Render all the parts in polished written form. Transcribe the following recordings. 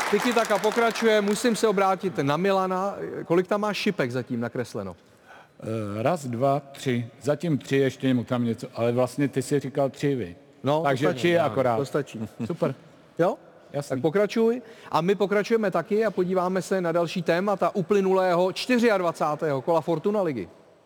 Tiki taka pokračuje, musím se obrátit na Milana. Kolik tam máš šipek zatím nakresleno? Raz, dva, tři. Zatím 3, ještě mu tam něco, ale vlastně ty jsi říkal 3, vy. No, takže 3 akorát. To stačí. Super. Jo? Jasný. Tak pokračuj. A my pokračujeme taky a podíváme se na další témata uplynulého 24. kola Fortuna ligy.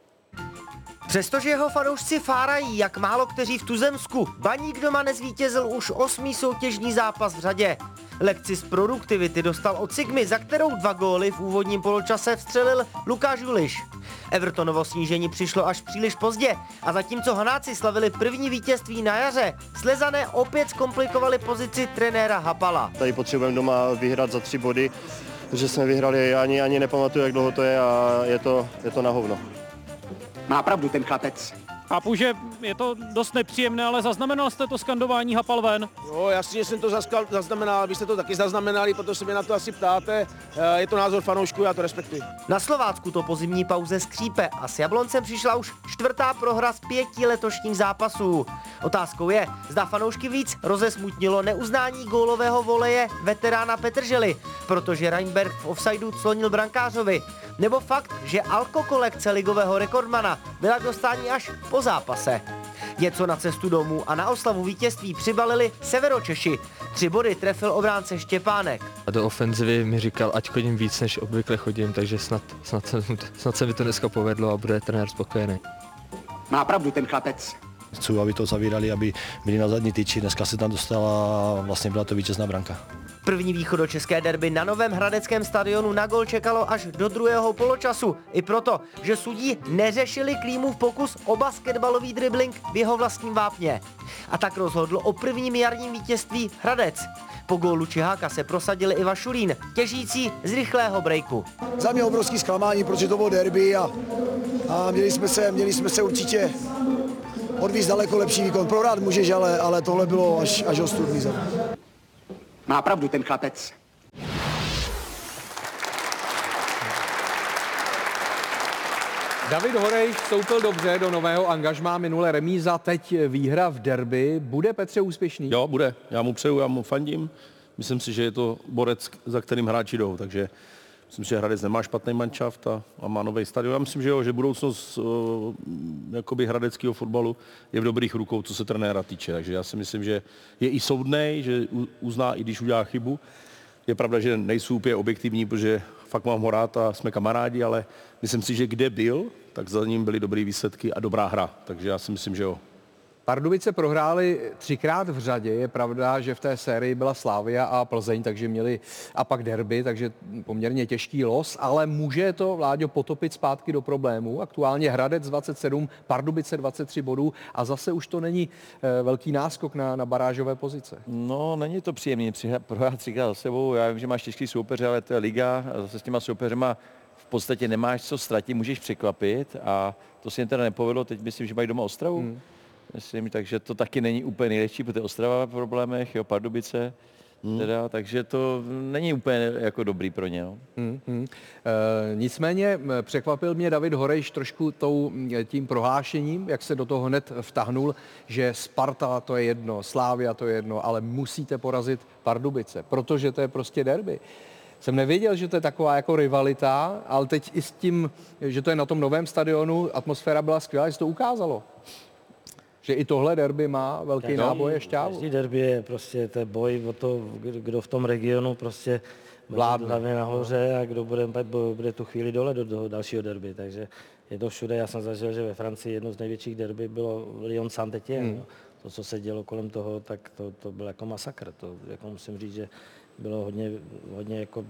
Přestože jeho fanoušci fárají, jak málo kteří v tuzemsku, Baník doma nezvítězil už 8. soutěžní zápas v řadě. Lekci z produktivity dostal od Sigmy, za kterou 2 góly v úvodním poločase vstřelil Lukáš Juliš. Evertonovo snížení přišlo až příliš pozdě a zatímco Hanáci slavili první vítězství na jaře, Slezané opět zkomplikovali pozici trenéra Hapala. Tady potřebujeme doma vyhrát za 3 body, protože jsme vyhrali, ani nepamatuju, jak dlouho to je a je to na hovno. Má pravdu ten chlapec. Chápu, že je to dost nepříjemné, ale zaznamenal jste to skandování Hapal ven? Jo, jasně jsem to zaznamenal, vy jste to taky zaznamenali, protože se mě na to asi ptáte. Je to názor fanoušků, já to respektuji. Na Slovácku to po zimní pauze skřípe a s Jabloncem přišla už 4. prohra z 5 letošních zápasů. Otázkou je, zda fanoušky víc rozesmutnilo neuznání gólového voleje veterána Petržely, protože Reinberg v offsideu clonil brankářovi, nebo fakt, že alkokolekce ligového rekordmana byla k dostání až po zápase. Něco na cestu domů a na oslavu vítězství přibalili Severočeši. 3 body trefil obránce Štěpánek. A do ofenzivy mi říkal, ať chodím víc, než obvykle chodím, takže snad se mi to dneska povedlo a bude trenér spokojený. Má pravdu ten chlapec. Chci, aby to zavírali, aby byli na zadní tyči. Dneska se tam dostala a vlastně byla to vítězná branka. První východočeské derby na novém hradeckém stadionu na gól čekalo až do druhého poločasu. I proto, že sudí neřešili Klímův pokus o basketbalový dribbling v jeho vlastním vápně. A tak rozhodl o prvním jarním vítězství Hradec. Po gólu Čiháka se prosadil i Vašulín, těžící z rychlého breaku. Za mě obrovský zklamání, protože to bylo derby a měli jsme se určitě odvízt daleko lepší výkon. Prohrát můžeš, ale tohle bylo až ostudný za mě. Má pravdu ten chlapec. David Horejš vstoupil dobře do nového angažmá, minule remíza, teď výhra v derby. Bude Petře úspěšný? Jo, bude. Já mu přeju, já mu fandím. Myslím si, že je to borec, za kterým hráči jdou, takže myslím, že Hradec nemá špatný manšaft a má nový stadion. Já myslím, že jo, že budoucnost jakoby hradeckého fotbalu je v dobrých rukou, co se trenéra týče. Takže já si myslím, že je i soudnej, že uzná, i když udělá chybu. Je pravda, že nejsou úplně objektivní, protože fakt mám ho rád a jsme kamarádi, ale myslím si, že kde byl, tak za ním byly dobré výsledky a dobrá hra. Takže já si myslím, že jo. Pardubice prohráli 3krát v řadě. Je pravda, že v té sérii byla Slavia a Plzeň, takže měli a pak derby, takže poměrně těžký los, ale může to, Vláďo, potopit zpátky do problémů. Aktuálně Hradec 27, Pardubice 23 bodů a zase už to není velký náskok na barážové pozice. No, není to příjemný prohrát 3krát za sebou. Já vím, že máš těžký soupeře, ale to je liga a zase s těma soupeřema v podstatě nemáš co ztratit, můžeš překvapit a to se jim teda nepovedlo. Teď myslím, že mají doma Ostravu. Myslím, takže to taky není úplně nejlepší, protože Ostrava v problémech, jo, Pardubice, teda, takže to není úplně jako dobrý pro ně. No. Nicméně překvapil mě David Horejš trošku tím prohlášením, jak se do toho hned vtahnul, že Sparta to je jedno, Slavia to je jedno, ale musíte porazit Pardubice, protože to je prostě derby. Jsem nevěděl, že to je taková jako rivalita, ale teď i s tím, že to je na tom novém stadionu, atmosféra byla skvělá, že se to ukázalo. Že i tohle derby má velký náboj a šťávu. Každý derby je prostě to boj o to, kdo v tom regionu prostě vládne hlavně nahoře a kdo bude tu chvíli dole do dalšího derby. Takže je to všude. Já jsem zažil, že ve Francii jedno z největších derby bylo Lyon Saint-Étienne. To, co se dělo kolem toho, tak to byl jako masakr. To jako musím říct, že bylo hodně jako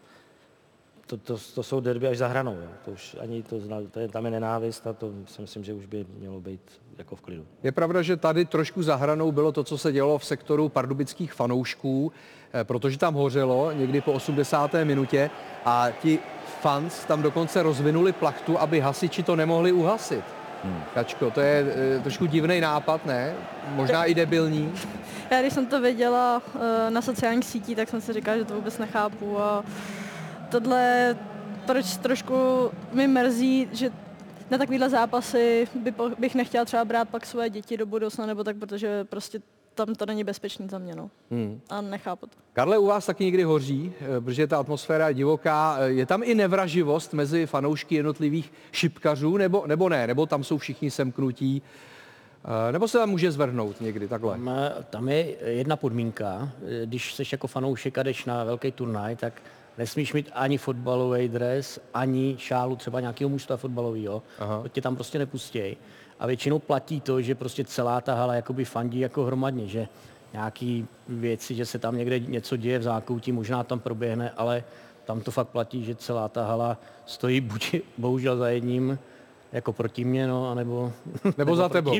to jsou derby až za hranou. Jo. To už ani tam je nenávist a to si myslím, že už by mělo být jako v klidu. Je pravda, že tady trošku za hranou bylo to, co se dělo v sektoru pardubických fanoušků, protože tam hořelo někdy po 80. minutě a ti fans tam dokonce rozvinuli plachtu, aby hasiči to nemohli uhasit. Kačko, to je trošku divný nápad, ne? Možná i debilní. Já když jsem to viděla na sociálních sítích, tak jsem si říkala, že to vůbec nechápu a tohle trošku mi mrzí, že na takovýhle zápasy bych nechtěla třeba brát pak své děti do budoucna, nebo tak, protože prostě tam to není bezpečný za mě, no. A nechápu to. Karle, u vás taky někdy hoří, protože ta atmosféra je divoká. Je tam i nevraživost mezi fanoušky jednotlivých šipkařů, nebo ne? Nebo tam jsou všichni semknutí? Nebo se tam může zvrhnout někdy takhle? Tam je jedna podmínka. Když jsi jako fanoušek a jdeš na velký turnaj, tak nesmíš mít ani fotbalový dres, ani šálu třeba nějakého mužstva fotbalového. To tě tam prostě nepustějí. A většinou platí to, že prostě celá ta hala jakoby fandí jako hromadně, že nějaký věci, že se tam někde něco děje v zákoutí, možná tam proběhne, ale tam to fakt platí, že celá ta hala stojí buď bohužel za jedním, jako proti mně, no, anebo nebo za tebou.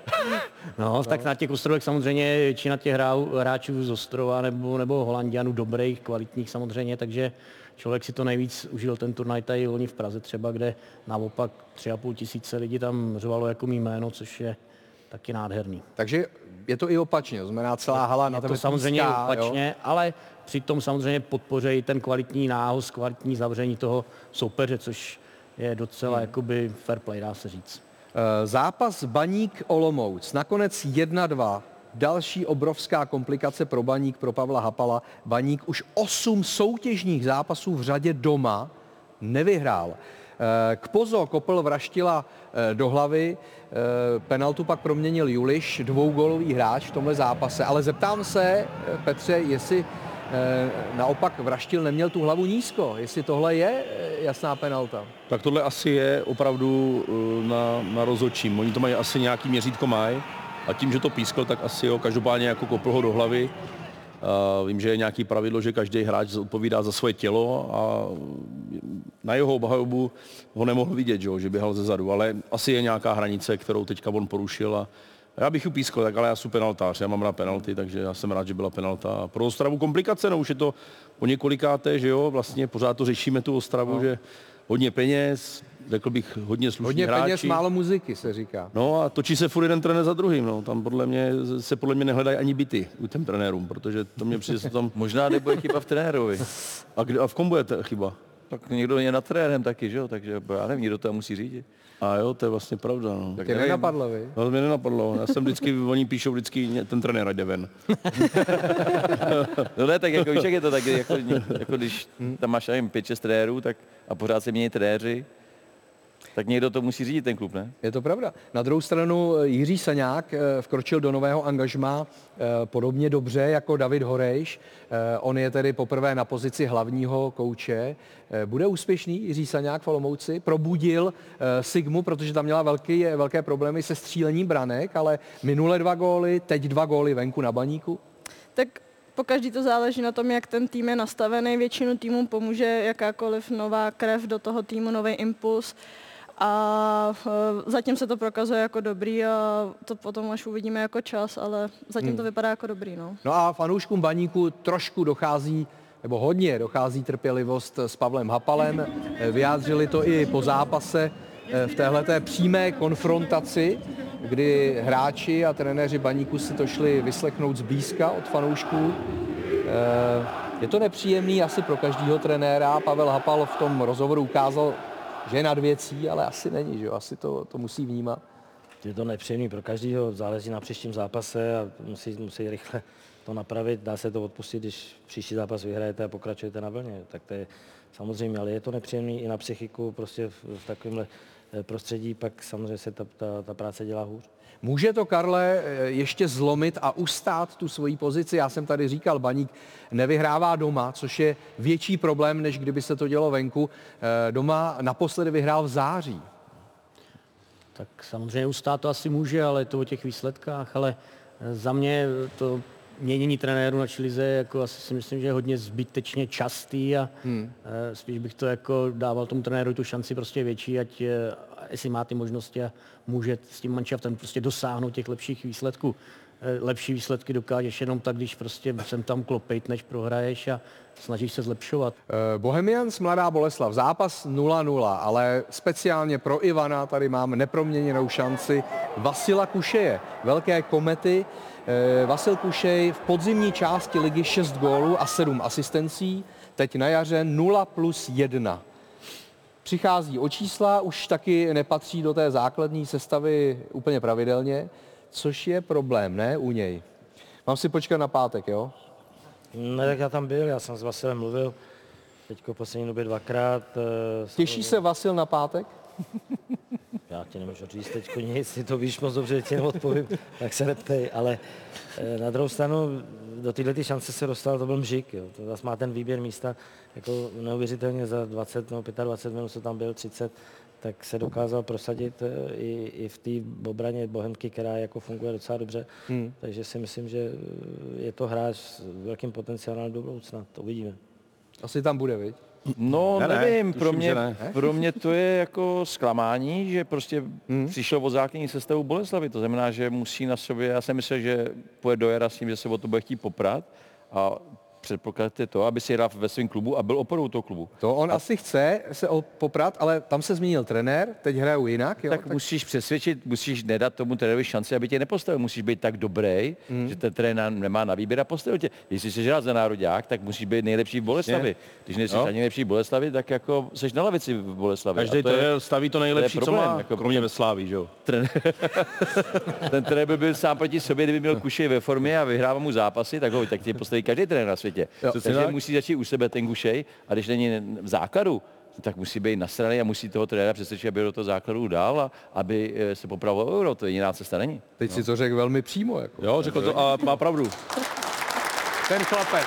No, tak na těch ostrovech samozřejmě většina těch hráčů z ostrova nebo Holanďanů dobrých, kvalitních samozřejmě, takže člověk si to nejvíc užil ten turnaj tady loni v Praze třeba, kde naopak 3,5 tisíce lidí tam řvalo jako mý jméno, což je taky nádherný. Takže je to i opačně, to znamená celá hala na tebe to samozřejmě píská, opačně, jo? Ale přitom samozřejmě podpořejí ten kvalitní nához, kvalitní zavření toho soupeře, což je docela jakoby fair play, dá se říct. Zápas Baník Olomouc, nakonec 1-2. Další obrovská komplikace pro Baník, pro Pavla Hapala. Baník už 8 soutěžních zápasů v řadě doma nevyhrál. Kpozo kopl Vraštila do hlavy, penaltu pak proměnil Juliš, 2gólový hráč v tomhle zápase. Ale zeptám se, Petře, jestli naopak Vraštil neměl tu hlavu nízko, jestli tohle je jasná penalta. Tak tohle asi je opravdu na rozhodčím. Oni to mají asi nějaký měřítko mají a tím, že to pískl, tak asi jo, každopádně jako kopl ho do hlavy. Vím, že je nějaký pravidlo, že každý hráč odpovídá za svoje tělo a na jeho obhajobu ho nemohl vidět, že běhal ze zadu, ale asi je nějaká hranice, kterou teďka on porušil a já bych ji pískl, tak ale já jsem penaltář, já mám rád penalty, takže já jsem rád, že byla penalta. Pro Ostravu komplikace, no už je to po několikáté, že jo, vlastně pořád to řešíme tu Ostravu, že hodně peněz, řekl bych hodně slušní hráči. Hodně peněz, málo muziky, se říká. No a točí se furt jeden trenér za druhým, no. Tam podle mě nehledají ani byty u těm trenérům, protože to mě přijde, tam... Možná nebude chyba v trenérovi. A v kom bude chyba? Tak někdo je nad trenérem taky, že jo, takže já nevím, kdo to musí řídit. A jo, to je vlastně pravda, no. Tak tě nenapadlo, vy? No, mě nenapadlo. Já jsem vždycky, oni píšou vždycky, ten trenér jde ven. No ne, tak jako víš, jak je to tak, jako když tam máš 5-6 trenérů, tak a pořád se mění trenéři, tak někdo to musí řídit ten klub, ne? Je to pravda. Na druhou stranu Jiří Saňák vkročil do nového angažmá podobně dobře jako David Horejš. On je tedy poprvé na pozici hlavního kouče. Bude úspěšný Jiří Saňák v Olomouci? Probudil Sigmu, protože tam měla velké problémy se střílením branek, ale minule 2 góly, teď 2 góly venku na Baníku. Tak pokaždý to záleží na tom, jak ten tým je nastavený. Většinu týmů pomůže jakákoliv nová krev do toho týmu, nový impuls. A zatím se to prokazuje jako dobrý a to potom až uvidíme jako čas, ale zatím to vypadá jako dobrý. No a fanouškům Baníku trošku dochází, nebo hodně dochází trpělivost s Pavlem Hapalem. Vyjádřili to i po zápase v téhleté přímé konfrontaci, kdy hráči a trenéři Baníku si to šli vyslechnout zblízka od fanoušků. Je to nepříjemný asi pro každého trenéra. Pavel Hapal v tom rozhovoru ukázal, že je nad věcí, ale asi není, že jo? Asi to musí vnímat. Je to nepříjemný pro každého, záleží na příštím zápase a musí rychle to napravit. Dá se to odpustit, když příští zápas vyhrajete a pokračujete na vlně. Tak to je samozřejmě, ale je to nepříjemný i na psychiku, prostě v takovémhle prostředí, pak samozřejmě se ta práce dělá hůř. Může to, Karle, ještě zlomit a ustát tu svoji pozici? Já jsem tady říkal, Baník nevyhrává doma, což je větší problém, než kdyby se to dělo venku. Doma naposledy vyhrál v září. Tak samozřejmě ustát to asi může, ale je to o těch výsledkách, ale za mě to měnění trenérů na lize jako asi si myslím, že je hodně zbytečně častý a spíš bych to jako dával tomu trenéru tu šanci prostě větší, ať jestli má ty možnosti a může s tím manšaftem prostě dosáhnout těch lepších výsledků. Lepší výsledky dokážeš jenom tak, když prostě sem tam klopejt, než prohraješ a snažíš se zlepšovat. Bohemians Mladá Boleslav, zápas 0-0, ale speciálně pro Ivana tady mám neproměněnou šanci Vasila Kušeje, velké komety. Vasil Kušej v podzimní části ligy 6 gólů a 7 asistencí, teď na jaře 0+1. Přichází o čísla, už taky nepatří do té základní sestavy úplně pravidelně, což je problém, ne, u něj. Mám si počkat na pátek, jo? No tak já tam byl, já jsem s Vasilem mluvil teďko poslední době 2krát. Těší se Vasil na pátek? Já ti nemůžu říct teďko nic, ty to víš moc dobře, ti neodpovím, tak se neptej, ale na druhou stranu do této šance se dostal, to byl Mžik, jo. To zase má ten výběr místa jako neuvěřitelně za 20 nebo 25 minut, co tam byl 30, tak se dokázal prosadit i v té obraně Bohemky, která jako funguje docela dobře. Takže si myslím, že je to hráč s velkým potenciálem do budoucna. To uvidíme. Asi tam bude, viď? No, nevím, pro mě to je jako zklamání, že prostě přišel od základní sestavu Boleslavy. To znamená, že musí na sobě, já jsem myslel, že půjde do jara s tím, že se o to bude chtít poprat a předpokládáte to, aby si hrál ve svém klubu a byl oporou toho klubu. To on asi chce se poprat, ale tam se změnil trenér, teď hrajou jinak. Jo? Tak musíš přesvědčit, musíš nedat tomu trenérovi šanci, aby tě nepostavil. Musíš být tak dobrý, že ten trenér nemá na výběr a postavil tě. Jestli jsi hrál za nároďák, tak musíš být nejlepší v Boleslavi. Když nejsi ani nejlepší v Boleslavi, tak jako seš na lavici v Boleslavi. Každý trenér staví to nejlepší, problém, co má, jako kromě ve Sláví, že jo? Ten trenér by byl sám proti sobě, kdyby měl Kušej ve formě a vyhrával mu zápasy, tak tě postaví každý trenér na světě. Takže musí začít u sebe ten Kušej a když není v základu, tak musí být nasraný a musí toho trenéra přesvědčit, aby do toho základu dál a aby se popravoval euro. To jiná cesta není. Teď si to řekl velmi přímo. Jako. Jo, řekl to a má pravdu. Ten chlapec.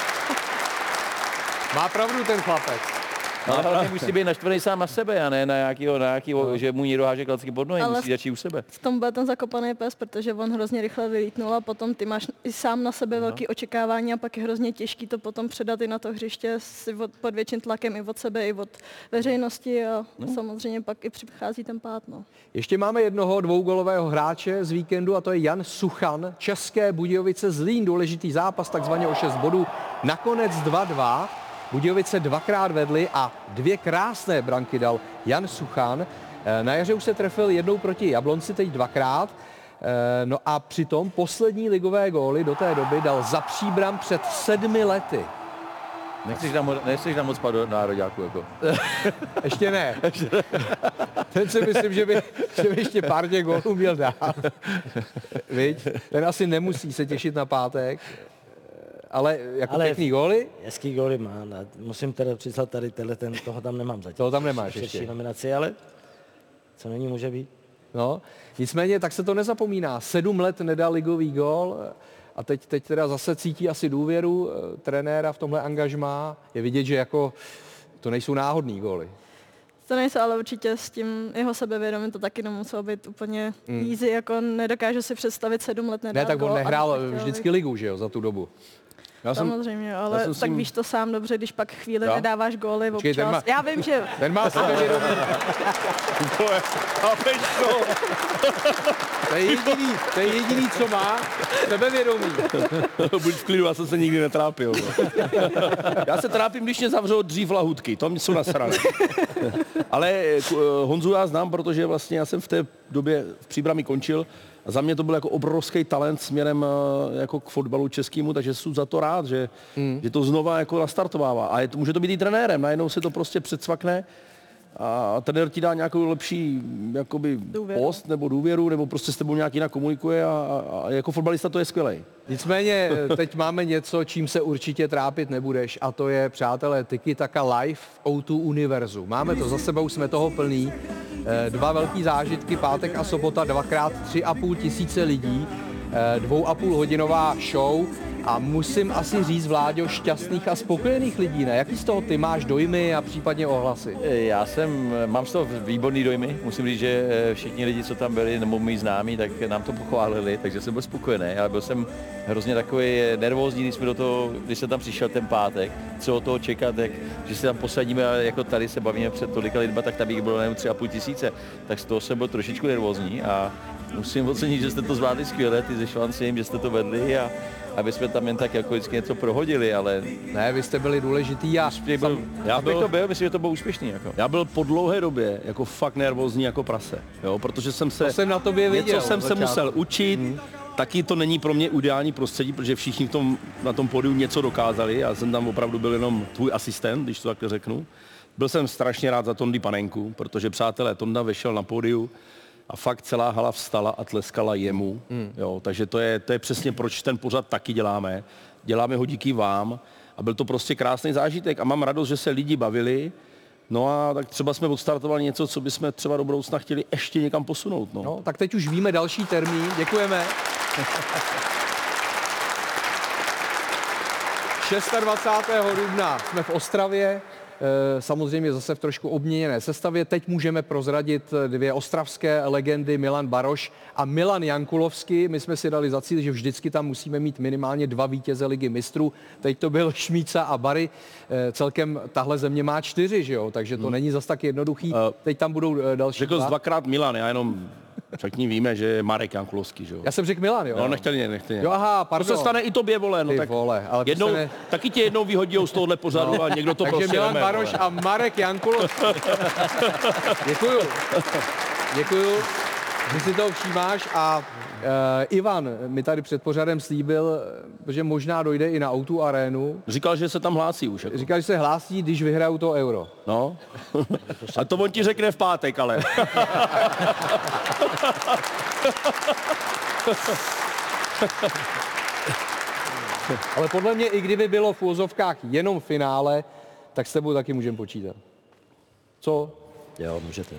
Má pravdu ten chlapec. Ale hlavně musí být naštvaný sám na sebe a ne na nějakýho, že mu někdo háže klacky pod nohy, musí začít u sebe. V tom byl ten zakopaný pes, protože on hrozně rychle vylítnul a potom ty máš i sám na sebe velký očekávání a pak je hrozně těžký to potom předat i na to hřiště pod větším tlakem i od sebe, i od veřejnosti a samozřejmě pak i přichází ten pád. No. Ještě máme jednoho dvougolového hráče z víkendu a to je Jan Suchan, České Budějovice Zlín, důležitý zápas, takzvaně o 6 bodů, nakonec 2-2. Budějovice dvakrát vedly a 2 krásné branky dal Jan Suchan. Na jaře už se trefil jednou proti Jablonci, teď 2krát. No a přitom poslední ligové góly do té doby dal za Příbram před 7 lety. Nechceš tam moc pát do nároďáku, jako. Ještě ne. Ten si myslím, že by ještě pár těch gólů měl dát. Viď? Ten asi nemusí se těšit na pátek. Ale jako pěkný góly? Hezký góly má. Musím teda přiznat tady toho tam nemám zatím. Toho tam nemáš ještě. Nominaci, ale co není, může být. No, nicméně tak se to nezapomíná. 7 let nedal ligový gól a teď teda zase cítí asi důvěru trenéra v tomhle angažmá. Je vidět, že jako to nejsou náhodný góly. To nejsou, ale určitě s tím jeho sebevědomím to taky nemuselo být úplně easy, jako nedokáže si představit 7 let nedal. Ne, tak on gól nehrál vždycky ligu, že jo, za tu dobu. Samozřejmě, ale tak víš to sám dobře, když pak chvíli nedáváš góly občas. Já vím, že... Ten má sebevědomí. To je jediný, co má, sebevědomí. Buď v klidu, já jsem se nikdy netrápil. Já se trápím, když mě zavřou dřív lahutky, to mě jsou nasrané. Ale Honzu já znám, protože vlastně já jsem v té době v Příbrami končil a za mě to byl jako obrovský talent směrem jako k fotbalu českému, takže jsem za to rád, že to znova jako nastartovává. A může to být i trenérem, najednou se to prostě předsvakne a trenér ti dá nějakou lepší jakoby post nebo důvěru, nebo prostě s tebou nějak jinak komunikuje a jako fotbalista to je skvělej. Nicméně teď máme něco, čím se určitě trápit nebudeš a to je, přátelé, Tiki Taka Live v O2 Univerzu. Máme to za sebou, jsme toho plný. 2 velký zážitky, pátek a sobota, 2x 3,5 tisíce lidí, 2,5 hodinová show a musím asi říct, Vláďo, šťastných a spokojených lidí, ne? Jaký z toho ty máš dojmy a případně ohlasy? Mám z toho výborný dojmy, musím říct, že všichni lidi, co tam byli, nebo mý známí, tak nám to pochválili, takže jsem byl spokojený, ale byl jsem hrozně takový nervózní, když jsem tam přišel ten pátek, co od toho čekat, že se tam posadíme a jako tady se bavíme před tolika lidma, tak tam jich bylo nejen 3,5 tisíce, tak z toho jsem byl trošičku nervózní a musím ocenit, že jste to zvládli skvěle, ty ze Švancím, že jste to vedli a aby jsme tam jen tak jako vždycky něco prohodili, ale... Ne, vy jste byli důležitý a... Myslím, že to bylo úspěšný. Jako. Já byl po dlouhé době jako fakt nervózní jako prase, jo, protože jsem se... To jsem na tobě viděl. Něco jsem se musel učit, taky to není pro mě ideální prostředí, protože všichni na tom pódiu něco dokázali, já jsem tam opravdu byl jenom tvůj asistent, když to takhle řeknu. Byl jsem strašně rád za Tondy Panenku, protože přátelé, Tonda vešel na pódiu a fakt celá hala vstala a tleskala jemu. Jo, takže to je přesně proč ten pořad taky děláme. Děláme ho díky vám a byl to prostě krásný zážitek a mám radost, že se lidi bavili. No a tak třeba jsme odstartovali něco, co bychom třeba do budoucna chtěli ještě někam posunout. No, tak teď už víme další termín. Děkujeme. 26. dubna jsme v Ostravě, samozřejmě zase v trošku obměněné sestavě. Teď můžeme prozradit dvě ostravské legendy, Milan Baroš a Milan Jankulovský. My jsme si dali za cíl, že vždycky tam musíme mít minimálně 2 vítěze ligy mistrů. Teď to byl Šmíca a Bary. Celkem tahle země má 4, že jo? Takže to není zas tak jednoduchý. Teď tam budou další Řekl jsi 2. dvakrát Milan, já jenom všichni víme, že je Marek Jankulovský, že jo? Já jsem řekl Milan, jo? No, nechtěli. Jo, aha, pardon. To se stane i tobě, vole, no Ty tak vole, ale jednou, taky tě jednou vyhodí z tohohle pořadu a někdo to takže prostě Milan veme, Baroš vole. a Marek Jankulovský. Děkuju, že si toho všímáš a Ivan mi tady před pořadem slíbil, že možná dojde i na O2 Arénu. Říkal, že se tam hlásí už. Jako. Říkal, že se hlásí, když vyhrajou to euro. No. A to on ti řekne v pátek, ale. Ale podle mě, i kdyby bylo v úvozovkách jenom finále, tak s tebou taky můžeme počítat. Co? Jo, můžete.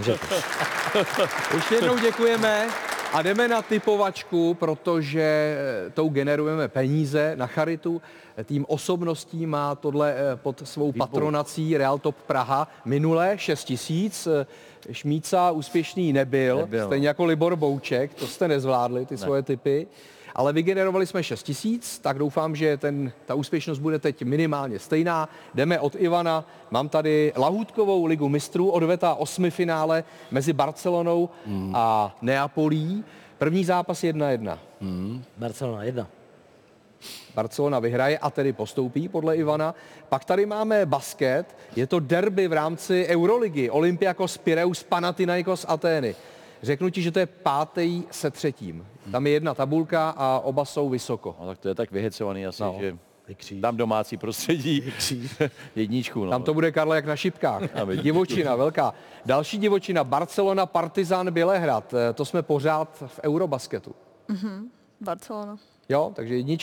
Ještě jednou děkujeme a jdeme na typovačku, protože tou generujeme peníze na charitu. Tým osobností má tohle pod svou patronací Real Top Praha. Minulé 6 000. Šmíca úspěšný nebyl, stejně jako Libor Bouček, to jste nezvládli, ty svoje tipy. Ale vygenerovali jsme 6 000, tak doufám, že ta úspěšnost bude teď minimálně stejná. Jdeme od Ivana. Mám tady lahůdkovou ligu mistrů, odvetá 8. finále mezi Barcelonou a Neapolí. První zápas 1-1. Barcelona 1. Barcelona vyhraje a tedy postoupí podle Ivana. Pak tady máme basket. Je to derby v rámci Euroligy. Olympiakos Pireus Panathinaikos Atény. Řeknu ti, že to je 5. se 3. Tam je jedna tabulka a oba jsou vysoko. No, tak to je tak vyhecovaný asi, že dám domácí prostředí. Jedničku. No. Tam to bude, Karle, jak na šipkách. Divočina, velká. Další divočina, Barcelona, Partizán, Bělehrad. To jsme pořád v Eurobasketu. Barcelona. Jo, takže 1.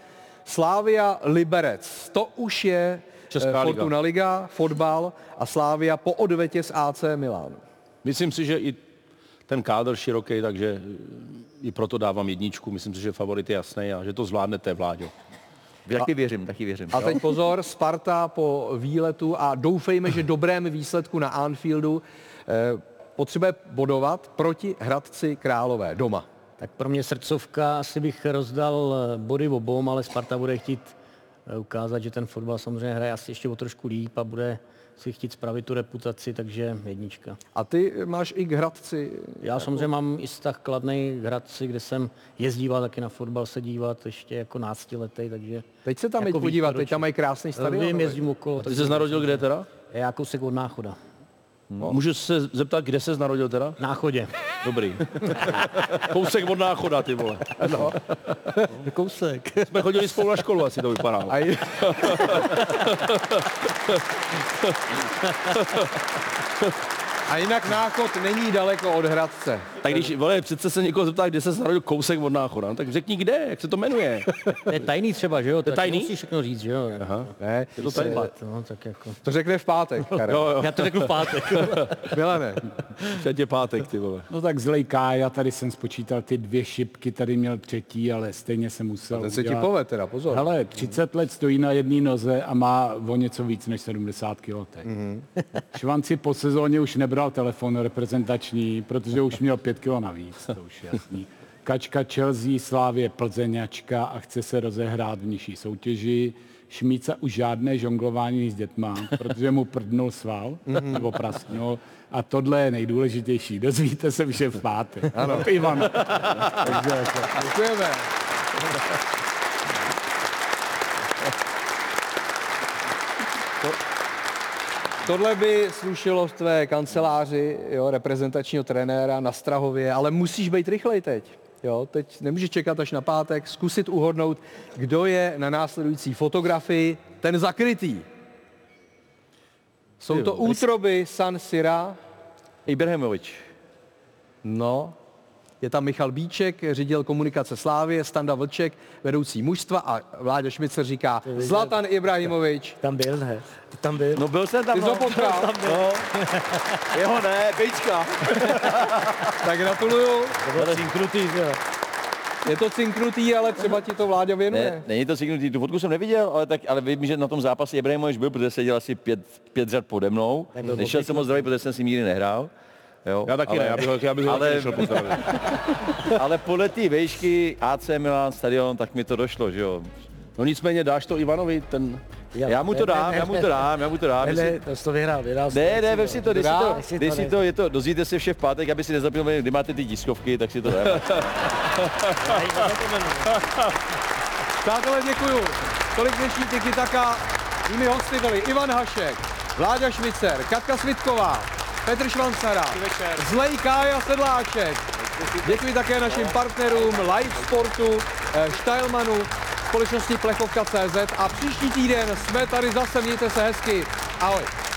Slavia, Liberec. To už je Fortuna Liga, fotbal a Slavia po odvetě s AC Milan. Myslím si, že i ten kádr široký, takže i proto dávám 1. Myslím si, že favorit je jasný a že to zvládnete, Vláďo. Taky věřím. A teď pozor, Sparta po výletu a doufejme, že dobrém výsledku na Anfieldu potřebuje bodovat proti Hradci Králové doma. Tak pro mě srdcovka, asi bych rozdal body obou, ale Sparta bude chtít ukázat, že ten fotbal samozřejmě hraje asi ještě o trošku líp a bude si chtít spravit tu reputaci, takže 1. A ty máš i k Hradci? Já samozřejmě mám i vztah kladnej k Hradci, kde jsem jezdíval taky na fotbal se dívat ještě jako 12letý, takže... Teď se tam jako podívat, teď tam mají krásný stadion. Vím, jezdím okolo. A ty jsi narodil kde teda? Já kousek od Náchoda. Můžu se zeptat, kde ses narodil teda? Náchodě. Dobrý. Kousek od Náchoda, ty vole. No. Kousek. Jsme chodili spolu na školu, asi to vypadá. A jinak Náchod není daleko od Hradce. Tak když, vole, přece se někoho zeptá, kde se narodil kousek od Náchoda, no, tak řekni kde, jak se to jmenuje. To je tajný třeba, že jo? To je tajný? Musíš všechno říct, že jo? Aha. Ne, je to tajný. No, tak jako... To řekne v pátek, Karel. Jo. Já to řeknu v pátek. Milane. Před je pátek, ty vole. No tak zlej Kája, tady jsem spočítal ty 2 šipky, tady měl 3, ale stejně jsem musel A ten se ti povede teda, pozor. Hele, 30 let stojí na jedné noze a má o něco víc než 70 kg. Švanci po sezóně už nebral telefon reprezentační, protože už měl 5 kg navíc, to už je jasný. Kačka Chelsea, Slávě Plzeňačka a chce se rozehrát v nižší soutěži. Šmíca už žádné žonglování s dětma, protože mu prdnul sval, nebo prasknul. A tohle je nejdůležitější. Dozvíte se vše v pátek. Ano. Ivan. Takže jako, děkujeme. Tohle by slušelo v tvé kanceláři, jo, reprezentačního trenéra na Strahově, ale musíš být rychlej teď. Jo, teď nemůžeš čekat až na pátek, zkusit uhodnout, kdo je na následující fotografii ten zakrytý. Jsou to útroby San Sira. Ibrahimovič. No, je tam Michal Bíček, ředitel komunikace Slávie, Standa Vlček, vedoucí mužstva a Vláďa Šmicer říká Zlatan Ibrahimovič. Tam byl, ne? Tam byl. No byl jsem tam. Ty jsi ho potkal? No. Jeho ne, Bejčka. Tak gratuluju. To bylo cinknutý, že? Je to cinknutý, ale třeba ti to Vláďa věnuje. Ne, není to cinknutý, tu fotku jsem neviděl, ale vím, že na tom zápase Ibrahimovič byl, protože seděl asi pět řad pode mnou. Nešel jsem moc zdravý, protože jsem si nikdy nehrál. Jo, Já taky ne, já bych ho nešel pozdravit. Ale podle té vejšky AC Milan stadion, tak mi to došlo, že jo. No nicméně dáš to Ivanovi, ten... Já mu to dám. Ne, to jsi to vyhrál. Ne, vem si to, dej si to, dozvíte se vše v pátek, aby si nezapomněli, kdy máte ty tiskovky, tak si to dáme. Přátelé, děkuju. Tolik dnešní Tiki Taka. Mými hosty byli Ivan Hašek, Vláďa Šmicer, Katka Svitková, Petr Švancara, Zlej Kája Sedláček. Děkuji také našim partnerům Live Sportu, Steilmanu, společnosti Plechovka.cz a příští týden jsme tady zase, mějte se hezky. Ahoj.